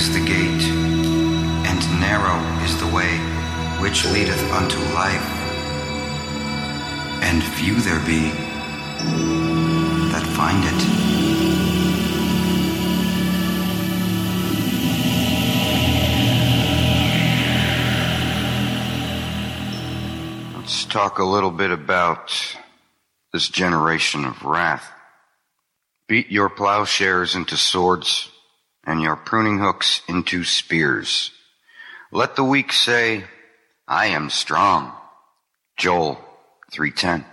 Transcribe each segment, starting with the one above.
is the gate, and narrow is the way which leadeth unto life, and few there be that find it. Let's talk a little bit about this generation of wrath. Beat your plowshares into swords, and your pruning hooks into spears. Let the weak say, I am strong. Joel 3:10.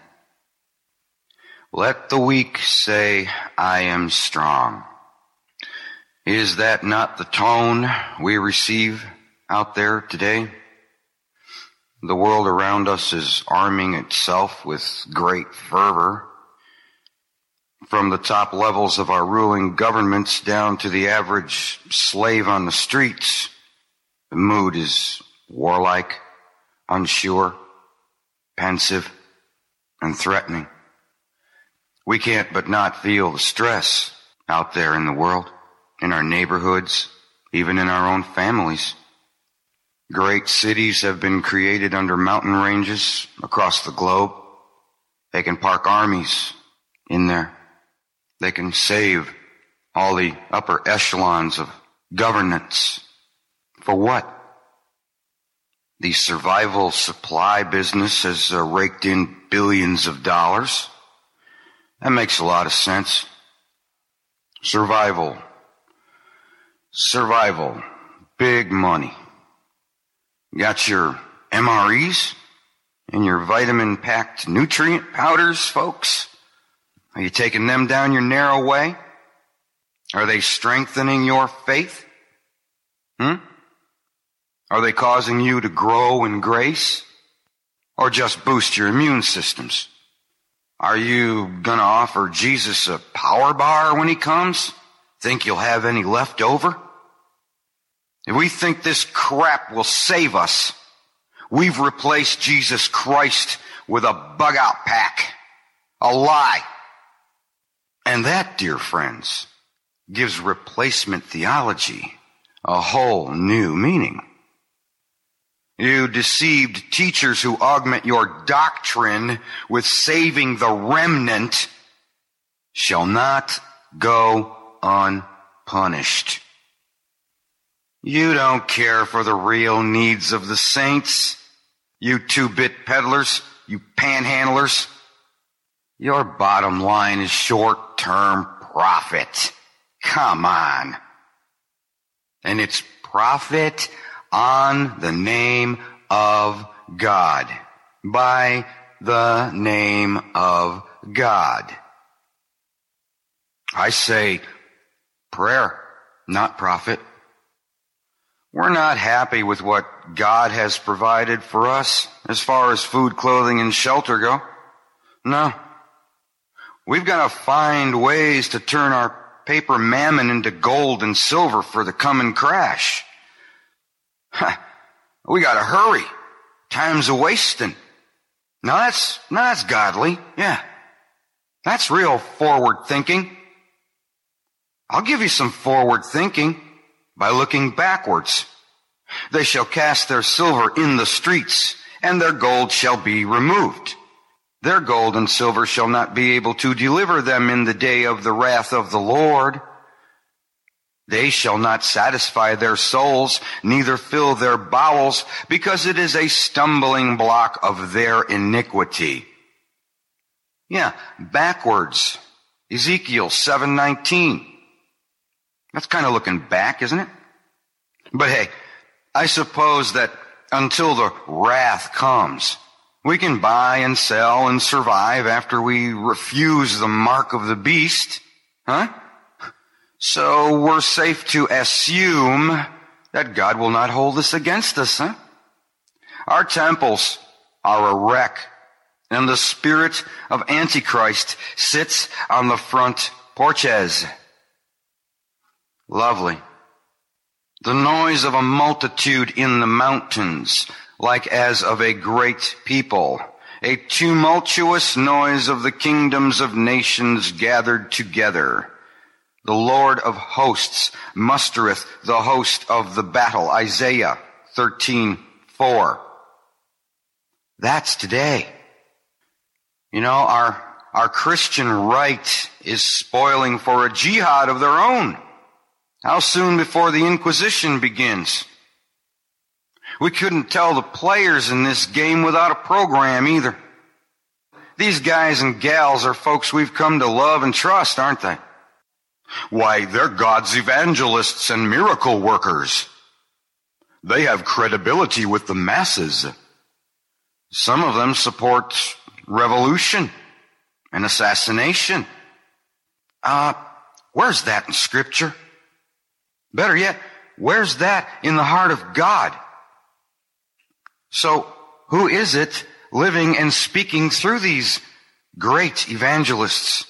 Let the weak say, I am strong. Is that not the tone we receive out there today? The world around us is arming itself with great fervor. From the top levels of our ruling governments down to the average slave on the streets, the mood is warlike, unsure, pensive, and threatening. We can't but not feel the stress out there in the world, in our neighborhoods, even in our own families. Great cities have been created under mountain ranges across the globe. They can park armies in there. They can save all the upper echelons of governance. For what? The survival supply business has raked in billions of dollars. That makes a lot of sense. Survival. Big money. Got your MREs and your vitamin-packed nutrient powders, folks? Are you taking them down your narrow way? Are they strengthening your faith? Are they causing you to grow in grace? Or just boost your immune systems? Are you gonna offer Jesus a power bar when he comes? Think you'll have any left over? If we think this crap will save us, we've replaced Jesus Christ with a bug-out pack. A lie. And that, dear friends, gives replacement theology a whole new meaning. You deceived teachers who augment your doctrine with saving the remnant shall not go unpunished. You don't care for the real needs of the saints, you two-bit peddlers, you panhandlers. Your bottom line is short-term profit. Come on. And it's profit on the name of God. By the name of God. I say prayer, not profit. We're not happy with what God has provided for us as far as food, clothing, and shelter go. No. We've got to find ways to turn our paper mammon into gold and silver for the coming crash. We got to hurry. Time's a-wasting. Now that's godly. Yeah. That's real forward thinking. I'll give you some forward thinking by looking backwards. They shall cast their silver in the streets, and their gold shall be removed. Their gold and silver shall not be able to deliver them in the day of the wrath of the Lord. They shall not satisfy their souls, neither fill their bowels, because it is a stumbling block of their iniquity. Yeah, backwards. Ezekiel 7:19. That's kind of looking back, isn't it? But hey, I suppose that until the wrath comes, we can buy and sell and survive after we refuse the mark of the beast. So we're safe to assume that God will not hold this against us, Our temples are a wreck, and the spirit of Antichrist sits on the front porches. Lovely. The noise of a multitude in the mountains, like as of a great people, a tumultuous noise of the kingdoms of nations gathered together. The Lord of hosts mustereth the host of the battle. Isaiah 13:4. That's today. You know, our Christian right is spoiling for a jihad of their own. How soon before the Inquisition begins? We couldn't tell the players in this game without a program either. These guys and gals are folks we've come to love and trust, aren't they? Why, they're God's evangelists and miracle workers. They have credibility with the masses. Some of them support revolution and assassination. Where's that in Scripture? Better yet, where's that in the heart of God? So, who is it living and speaking through these great evangelists?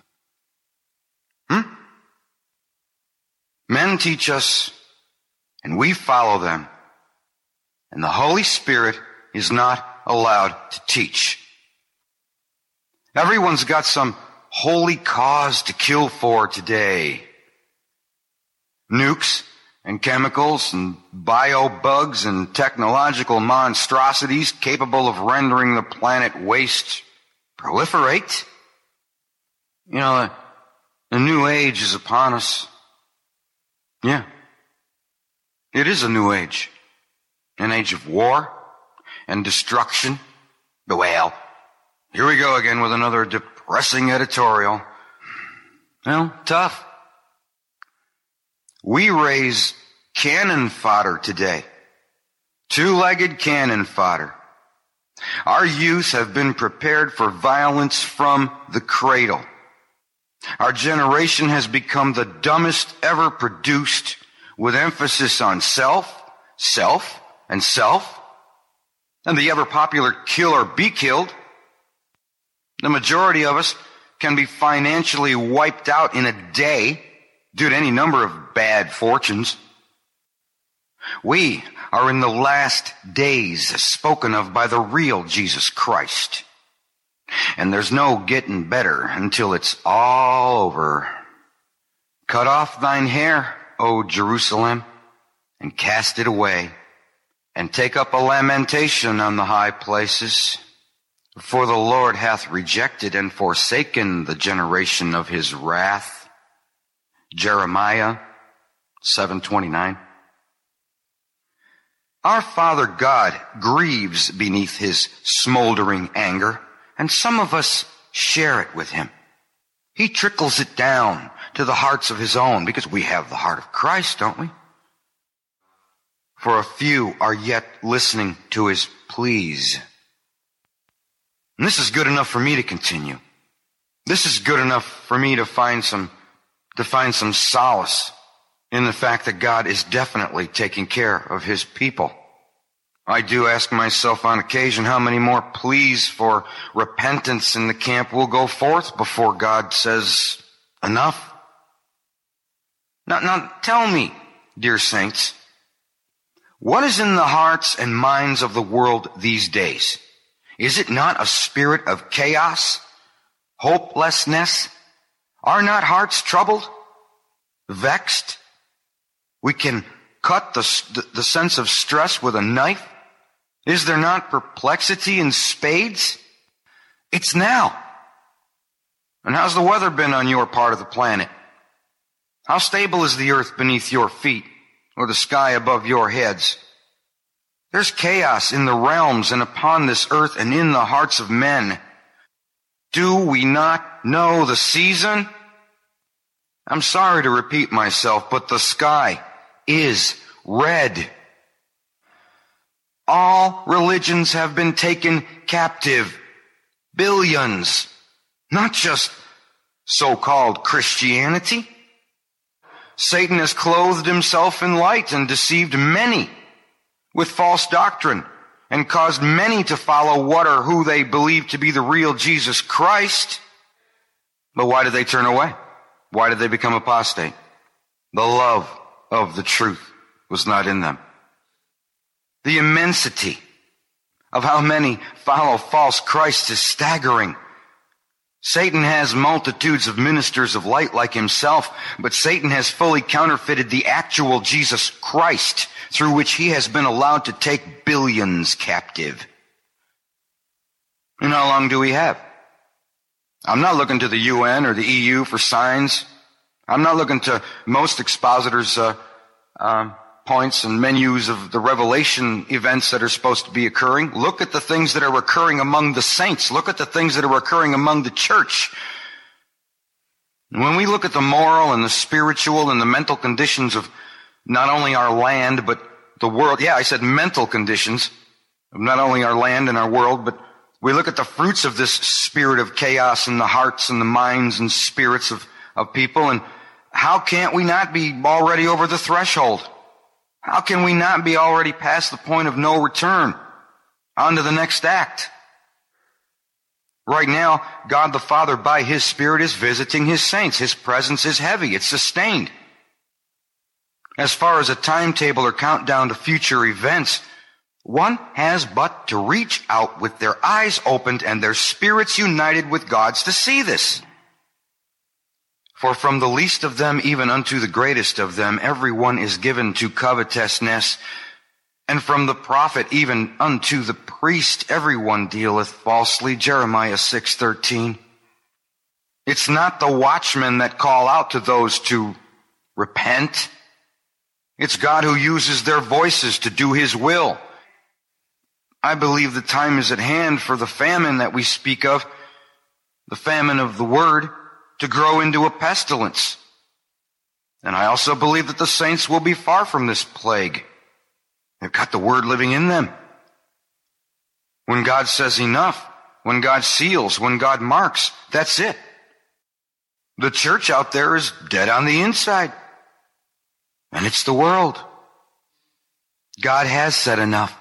Men teach us, and we follow them. And the Holy Spirit is not allowed to teach. Everyone's got some holy cause to kill for today. Nukes and chemicals and bio-bugs and technological monstrosities capable of rendering the planet waste proliferate. You know, the new age is upon us. Yeah. It is a new age. An age of war and destruction. But well, here we go again with another depressing editorial. Well, tough. We raise cannon fodder today. Two-legged cannon fodder. Our youth have been prepared for violence from the cradle. Our generation has become the dumbest ever produced, with emphasis on self, and the ever-popular kill or be killed. The majority of us can be financially wiped out in a day due to any number of bad fortunes. We are in the last days spoken of by the real Jesus Christ. And there's no getting better until it's all over. Cut off thine hair, O Jerusalem, and cast it away, and take up a lamentation on the high places. For the Lord hath rejected and forsaken the generation of his wrath. Jeremiah 7:29. Our Father God grieves beneath his smoldering anger, and some of us share it with him. He trickles it down to the hearts of his own, because we have the heart of Christ, don't we? For a few are yet listening to his pleas. And this is good enough for me to continue. This is good enough for me to find some solace in the fact that God is definitely taking care of his people. I do ask myself on occasion how many more pleas for repentance in the camp will go forth before God says enough. Now tell me, dear saints, what is in the hearts and minds of the world these days? Is it not a spirit of chaos, hopelessness? Are not hearts troubled, vexed? We can cut the sense of stress with a knife. Is there not perplexity in spades? It's now. And how's the weather been on your part of the planet? How stable is the earth beneath your feet, or the sky above your heads? There's chaos in the realms and upon this earth and in the hearts of men. Do we not know the season? I'm sorry to repeat myself, but the sky is red. All religions have been taken captive. Billions. Not just so-called Christianity. Satan has clothed himself in light and deceived many with false doctrine, and caused many to follow what or who they believe to be the real Jesus Christ. But why did they turn away? Why did they become apostate? The love of the truth was not in them. The immensity of how many follow false Christ is staggering. Satan has multitudes of ministers of light like himself, but Satan has fully counterfeited the actual Jesus Christ, through which he has been allowed to take billions captive. And how long do we have? I'm not looking to the UN or the EU for signs. I'm not looking to most expositors' points and menus of the revelation events that are supposed to be occurring. Look at the things that are occurring among the saints. Look at the things that are occurring among the church. And when we look at the moral and the spiritual and the mental conditions of not only our land, but the world. Yeah, I said mental conditions of not only our land and our world, but we look at the fruits of this spirit of chaos in the hearts and the minds and spirits of people. And how can't we not be already over the threshold? How can we not be already past the point of no return? On to the next act. Right now, God the Father, by His Spirit, is visiting His saints. His presence is heavy. It's sustained. As far as a timetable or countdown to future events, one has but to reach out with their eyes opened and their spirits united with God's to see this. For from the least of them even unto the greatest of them, every one is given to covetousness. And from the prophet even unto the priest, every one dealeth falsely. Jeremiah 6:13. It's not the watchmen that call out to those to repent. It's God who uses their voices to do His will. I believe the time is at hand for the famine that we speak of, the famine of the Word, to grow into a pestilence. And I also believe that the saints will be far from this plague. They've got the Word living in them. When God says enough, when God seals, when God marks, that's it. The church out there is dead on the inside. And it's the world. God has said enough.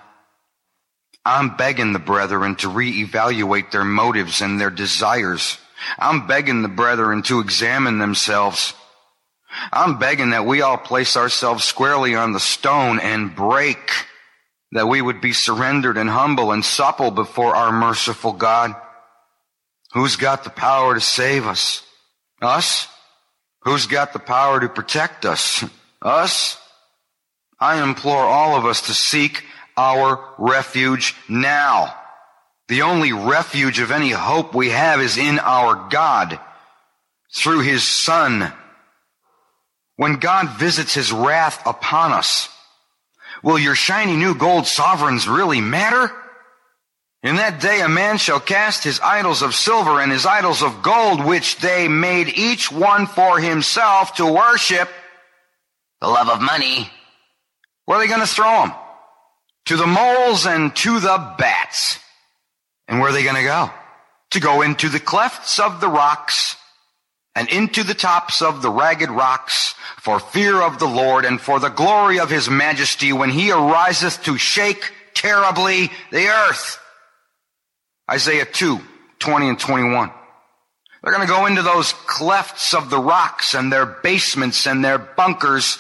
I'm begging the brethren to reevaluate their motives and their desires. I'm begging the brethren to examine themselves. I'm begging that we all place ourselves squarely on the stone and break, that we would be surrendered and humble and supple before our merciful God. Who's got the power to save us? Us? Who's got the power to protect us? Us? I implore all of us to seek our refuge now. The only refuge of any hope we have is in our God, through His Son. When God visits His wrath upon us, will your shiny new gold sovereigns really matter? In that day a man shall cast his idols of silver and his idols of gold, which they made each one for himself to worship, the love of money. Where are they going to throw them? To the moles and to the bats. And where are they going to go? To go into the clefts of the rocks and into the tops of the ragged rocks, for fear of the Lord and for the glory of His majesty, when He ariseth to shake terribly the earth. Isaiah 2:20 and 21. They're going to go into those clefts of the rocks and their basements and their bunkers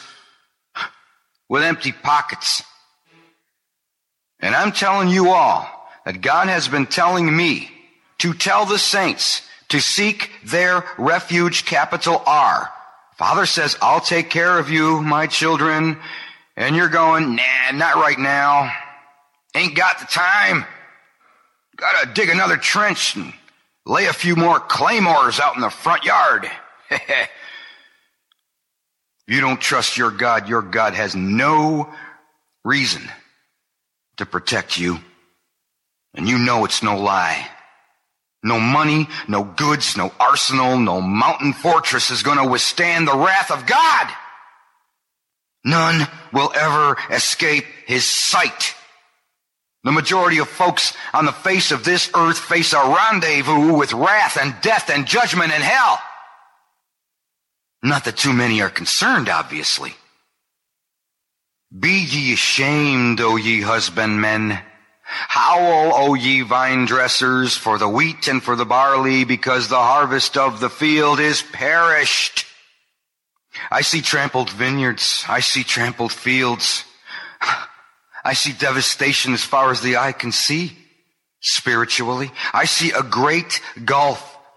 with empty pockets. And I'm telling you all that God has been telling me to tell the saints to seek their refuge, capital R. Father says, I'll take care of you, my children. And you're going, nah, not right now. Ain't got the time. Gotta dig another trench and lay a few more claymores out in the front yard. You don't trust your God has no reason to protect you. And you know it's no lie. No money, no goods, no arsenal, no mountain fortress is going to withstand the wrath of God. None will ever escape His sight. The majority of folks on the face of this earth face a rendezvous with wrath and death and judgment and hell. Not that too many are concerned, obviously. Be ye ashamed, O ye husbandmen. Howl, O ye vine dressers, for the wheat and for the barley, because the harvest of the field is perished. I see trampled vineyards. I see trampled fields. I see devastation as far as the eye can see, spiritually. I see a great gulf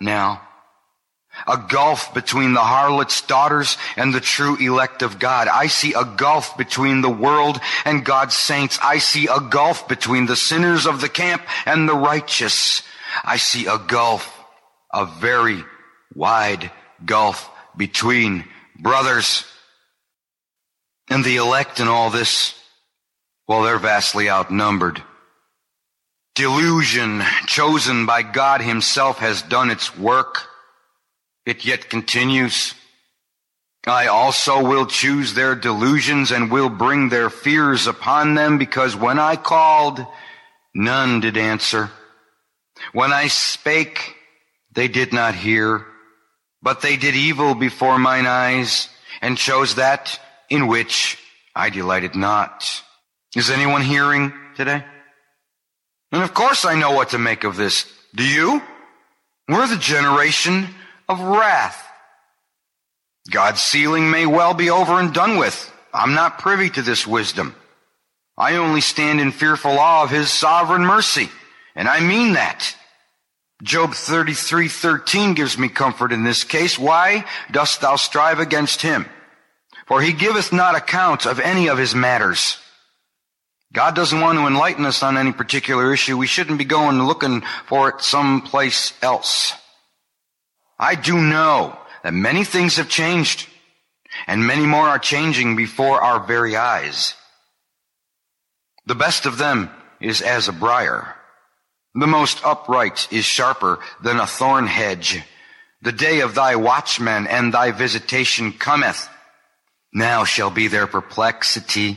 now. A gulf between the harlot's daughters and the true elect of God. I see a gulf between the world and God's saints. I see a gulf between the sinners of the camp and the righteous. I see a gulf, a very wide gulf between brothers. And the elect in all this, well, they're vastly outnumbered. Delusion chosen by God himself has done its work. It yet continues. I also will choose their delusions and will bring their fears upon them, because when I called, none did answer. When I spake, they did not hear, but they did evil before mine eyes and chose that in which I delighted not. Is anyone hearing today? And of course I know what to make of this. Do you? We're the generation of wrath. God's sealing may well be over and done with. I'm not privy to this wisdom. I only stand in fearful awe of his sovereign mercy, and I mean that. Job 33:13 gives me comfort in this case. Why dost thou strive against him? For he giveth not account of any of his matters. God doesn't want to enlighten us on any particular issue. We shouldn't be going looking for it someplace else. I do know that many things have changed, and many more are changing before our very eyes. The best of them is as a briar. The most upright is sharper than a thorn hedge. The day of thy watchmen and thy visitation cometh. Now shall be their perplexity.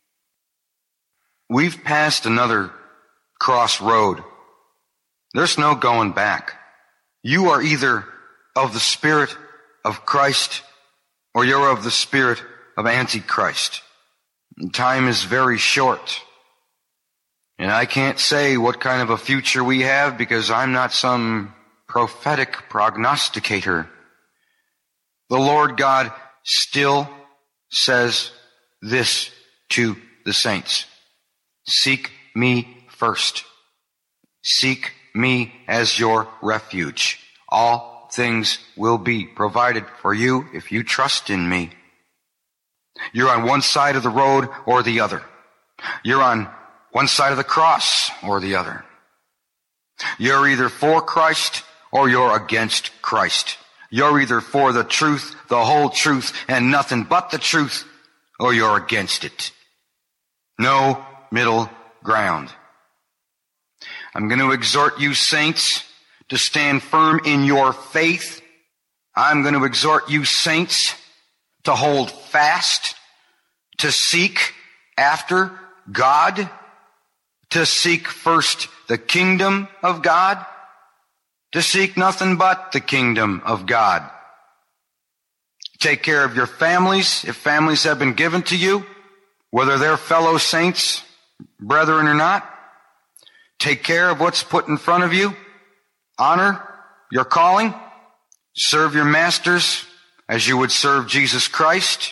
We've passed another crossroad. There's no going back. You are either of the spirit of Christ, or you're of the spirit of Antichrist. Time is very short. And I can't say what kind of a future we have, because I'm not some prophetic prognosticator. The Lord God still says this to the saints. Seek me first. Seek me as your refuge. All things will be provided for you if you trust in me. You're on one side of the road or the other. You're on one side of the cross or the other. You're either for Christ or you're against Christ. You're either for the truth, the whole truth, and nothing but the truth, or you're against it. No middle ground. I'm going to exhort you, saints, to stand firm in your faith. I'm going to exhort you, saints, to hold fast, to seek after God, to seek first the kingdom of God, to seek nothing but the kingdom of God. Take care of your families, if families have been given to you, whether they're fellow saints, brethren or not. Take care of what's put in front of you. Honor your calling. Serve your masters as you would serve Jesus Christ.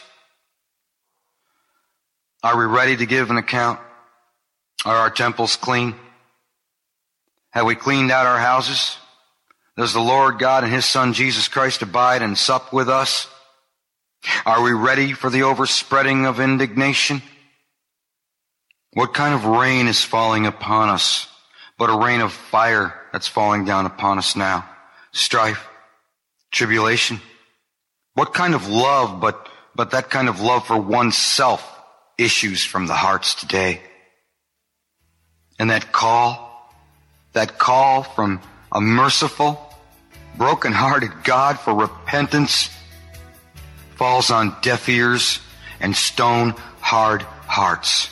Are we ready to give an account? Are our temples clean? Have we cleaned out our houses? Does the Lord God and his Son Jesus Christ abide and sup with us? Are we ready for the overspreading of indignation? What kind of rain is falling upon us but a rain of fire that's falling down upon us now? Strife, tribulation. What kind of love but that kind of love for oneself issues from the hearts today? And that call from a merciful, broken-hearted God for repentance falls on deaf ears and stone-hard hearts.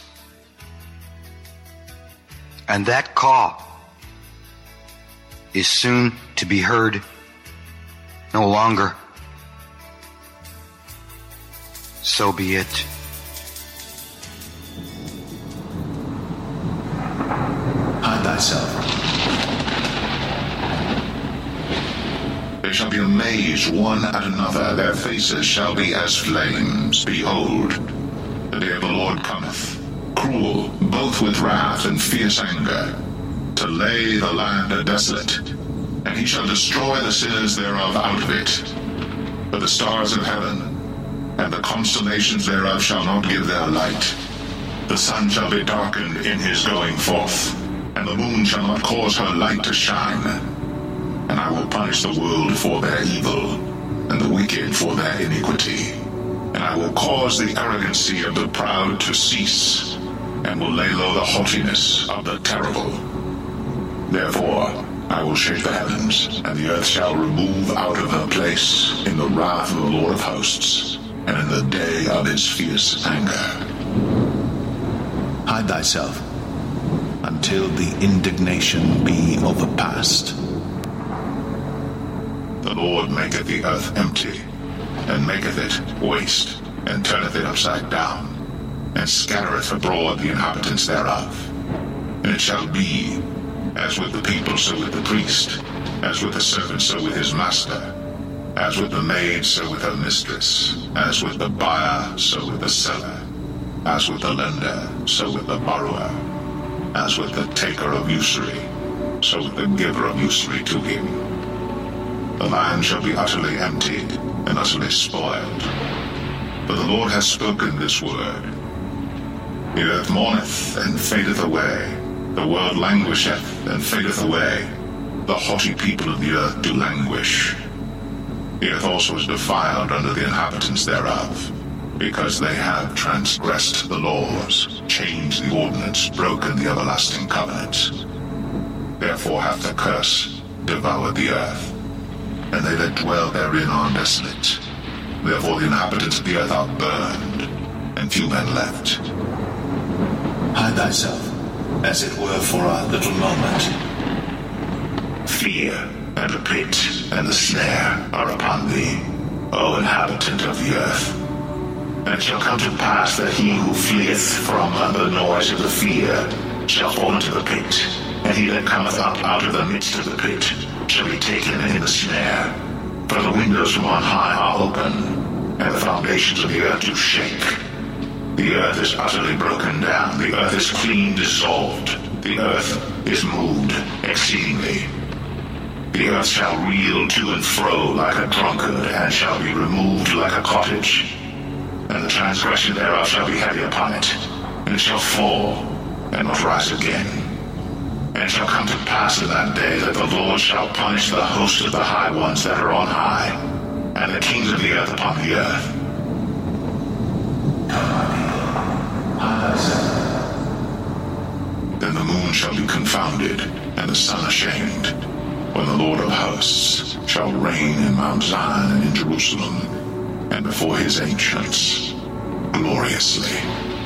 And that call is soon to be heard no longer. So be it. Hide thyself. They shall be amazed one at another, their faces shall be as flames. Behold, the day of the Lord cometh, cruel, both with wrath and fierce anger, to lay the land desolate, and he shall destroy the sinners thereof out of it. But the stars of heaven and the constellations thereof shall not give their light. The sun shall be darkened in his going forth, and the moon shall not cause her light to shine. And I will punish the world for their evil, and the wicked for their iniquity. And I will cause the arrogancy of the proud to cease, and will lay low the haughtiness of the terrible. Therefore, I will shake the heavens, and the earth shall remove out of her place in the wrath of the Lord of hosts, and in the day of his fierce anger. Hide thyself until the indignation be overpast. The Lord maketh the earth empty, and maketh it waste, and turneth it upside down, and scattereth abroad the inhabitants thereof. And it shall be, as with the people, so with the priest, as with the servant, so with his master, as with the maid, so with her mistress, as with the buyer, so with the seller, as with the lender, so with the borrower, as with the taker of usury, so with the giver of usury to him. The land shall be utterly emptied, and utterly spoiled. For the Lord hath spoken this word. The earth mourneth and fadeth away. The world languisheth and fadeth away. The haughty people of the earth do languish. The earth also is defiled under the inhabitants thereof, because they have transgressed the laws, changed the ordinance, broken the everlasting covenant. Therefore hath the curse devoured the earth, and they that dwell therein are desolate. Therefore the inhabitants of the earth are burned, and few men left. Hide thyself, as it were for a little moment. Fear and the pit and the snare are upon thee, O inhabitant of the earth. And it shall come to pass that he who fleeth from the noise of the fear shall fall into the pit, and he that cometh up out of the midst of the pit shall be taken in the snare. For the windows from on high are open, and the foundations of the earth do shake. The earth is utterly broken down, the earth is clean dissolved, the earth is moved exceedingly. The earth shall reel to and fro like a drunkard, and shall be removed like a cottage. And the transgression thereof shall be heavy upon it, and it shall fall, and not rise again. And it shall come to pass in that day that the Lord shall punish the host of the high ones that are on high, and the kings of the earth upon the earth. Then the moon shall be confounded, and the sun ashamed, when the Lord of hosts shall reign in Mount Zion and in Jerusalem, and before his ancients, gloriously.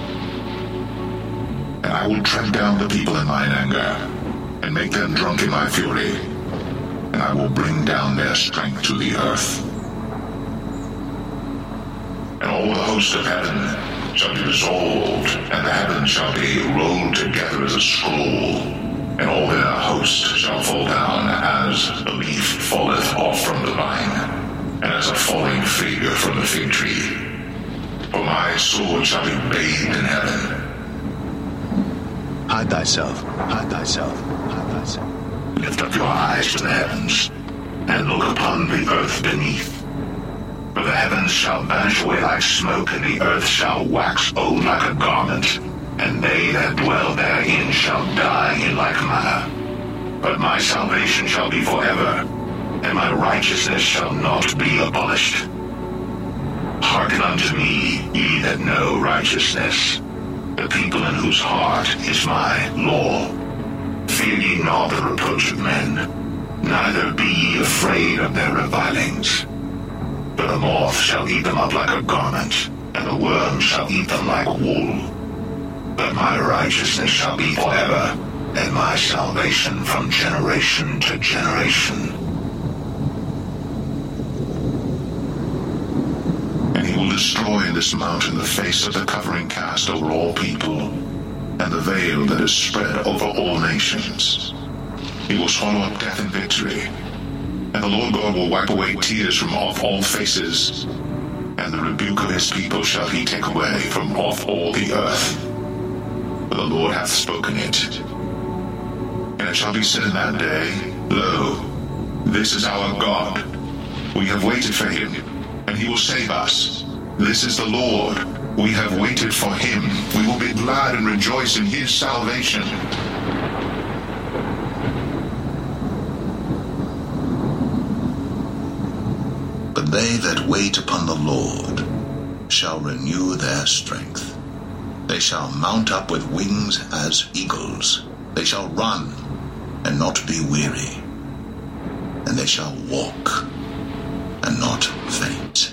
And I will tread down the people in mine anger, and make them drunk in my fury, and I will bring down their strength to the earth. And all the host of heaven shall be dissolved, and the heavens shall be rolled together as a scroll, and all their host shall fall down as a leaf falleth off from the vine, and as a falling fig from the fig tree. For my sword shall be bathed in heaven. Hide thyself, hide thyself, hide thyself. Lift up your eyes to the heavens, and look upon the earth beneath. For the heavens shall vanish away like smoke, and the earth shall wax old like a garment, and they that dwell therein shall die in like manner. But my salvation shall be forever, and my righteousness shall not be abolished. Hearken unto me, ye that know righteousness, the people in whose heart is my law. Fear ye not the reproach of men, neither be ye afraid of their revilings. For the moth shall eat them up like a garment, and the worm shall eat them like wool. But my righteousness shall be forever, and my salvation from generation to generation. Destroy in this mountain the face of the covering cast over all people, and the veil that is spread over all nations. He will swallow up death in victory, and the Lord God will wipe away tears from off all faces, and the rebuke of his people shall he take away from off all the earth. For the Lord hath spoken it. And it shall be said in that day, Lo, This is our God. We have waited for him, and he will save us. This is the Lord. We have waited for him. We will be glad and rejoice in his salvation. But they that wait upon the Lord shall renew their strength. They shall mount up with wings as eagles. They shall run and not be weary. And they shall walk and not faint.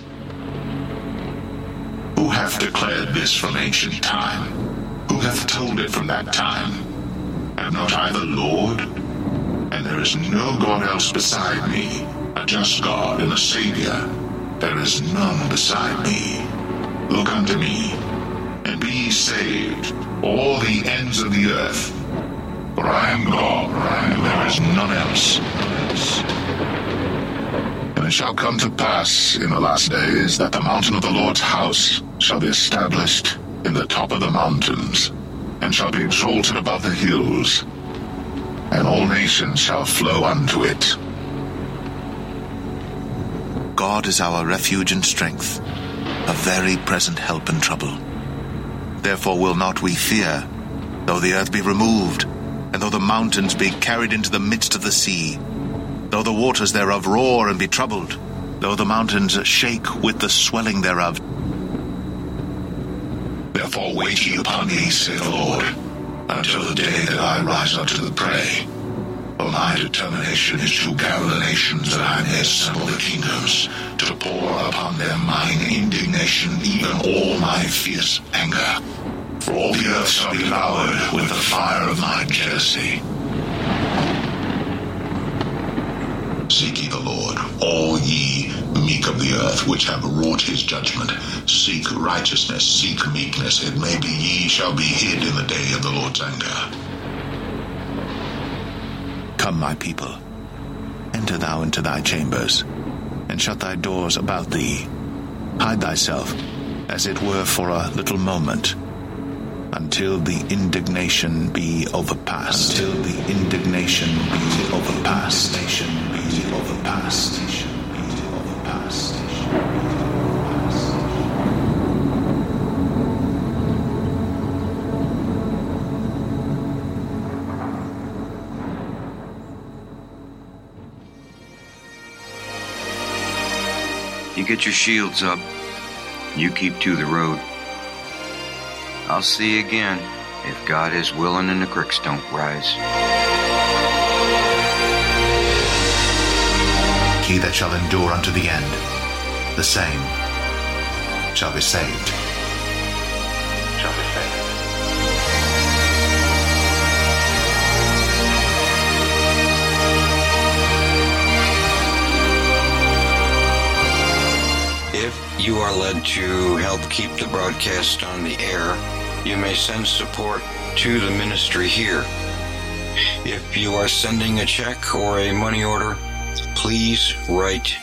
Who hath declared this from ancient time? Who hath told it from that time? Am not I the Lord? And there is no God else beside me, a just God and a Savior. There is none beside me. Look unto me, and be ye saved, all the ends of the earth. For I am God, and there is none else. And it shall come to pass in the last days that the mountain of the Lord's house shall be established in the top of the mountains, and shall be exalted above the hills, and all nations shall flow unto it. God is our refuge and strength, a very present help in trouble. Therefore will not we fear, though the earth be removed, and though the mountains be carried into the midst of the sea, though the waters thereof roar and be troubled, though the mountains shake with the swelling thereof. Therefore wait ye upon me, saith the Lord, until the day that I rise up to the prey. For my determination is to gather the nations that I may assemble the kingdoms, to pour upon them mine indignation, even all my fierce anger. For all the earth shall be devoured with the fire of my jealousy. Seek ye the Lord, all ye meek of the earth, which have wrought his judgment. Seek righteousness, seek meekness. It may be ye shall be hid in the day of the Lord's anger. Come, my people, enter thou into thy chambers, and shut thy doors about thee. Hide thyself, as it were for a little moment, until the indignation be overpast. Until the indignation be overpast. Be overpast. You get your shields up. You keep to the road. I'll see you again, if God is willing and the creeks don't rise. He that shall endure unto the end, the same shall be saved. If you are led to help keep the broadcast on the air, you may send support to the ministry here. If you are sending a check or a money order, please write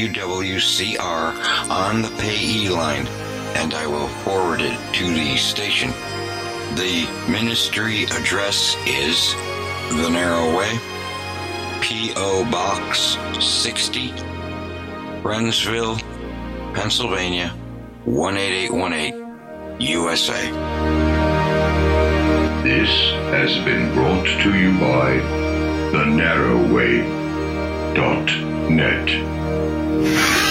WWCR on the payee line, and I will forward it to the station. The ministry address is The Narrow Way, P.O. Box 60, Brentsville, Pennsylvania, 18818, USA. This has been brought to you by TheNarrowWay.net.